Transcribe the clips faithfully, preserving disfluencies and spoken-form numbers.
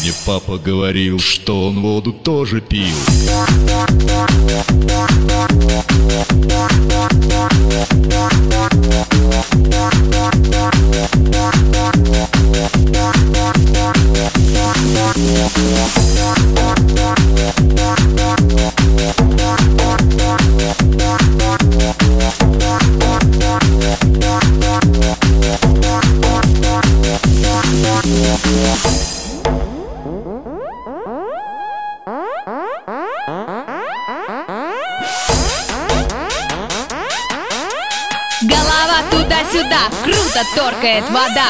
мне папа говорил, что он воду тоже пил. Голова туда-сюда, круто торкает вода.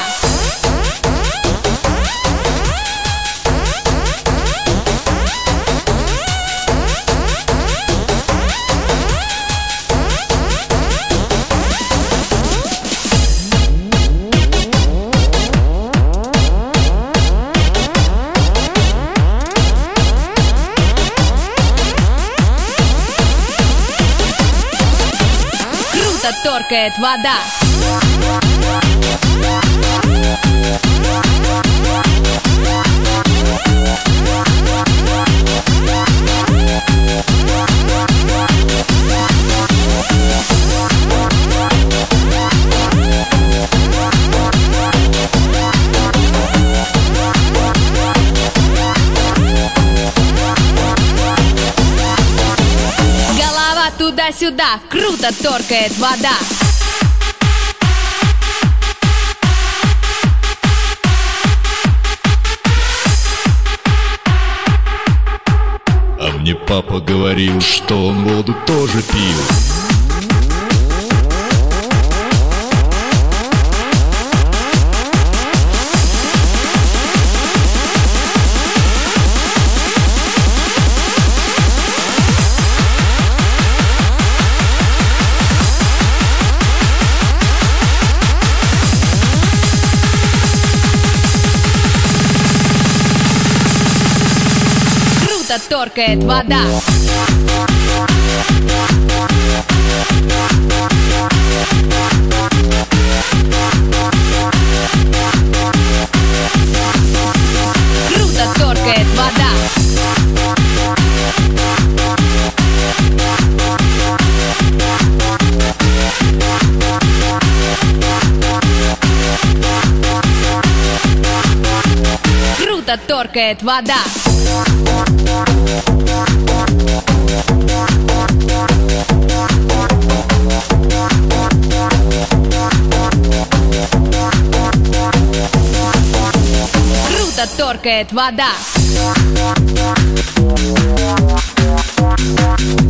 Круто торкает вода. Голова туда-сюда, круто торкает вода. А мне папа говорил, что он воду тоже пил. Круто торкает вода. Круто торкает вода. Круто торкает вода. Круто торкает вода.